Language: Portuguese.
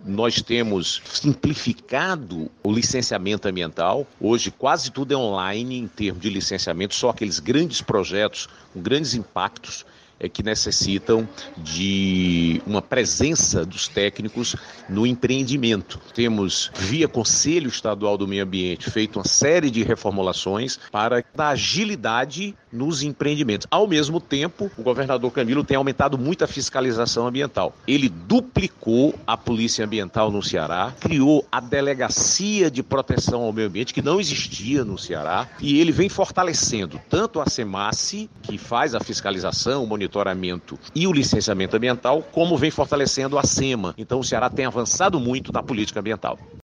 nós temos simplificado o licenciamento ambiental. Hoje quase tudo é online em termos de licenciamento, só aqueles grandes projetos com grandes impactos que necessitam de uma presença dos técnicos no empreendimento. Temos, via Conselho Estadual do Meio Ambiente, feito uma série de reformulações para dar agilidade nos empreendimentos. Ao mesmo tempo, o governador Camilo tem aumentado muito a fiscalização ambiental. Ele duplicou a Polícia Ambiental no Ceará, criou a Delegacia de Proteção ao Meio Ambiente, que não existia no Ceará, e ele vem fortalecendo tanto a SEMASSE, que faz a fiscalização, o monitoramento e o licenciamento ambiental, como vem fortalecendo a SEMA. Então o Ceará tem avançado muito na política ambiental.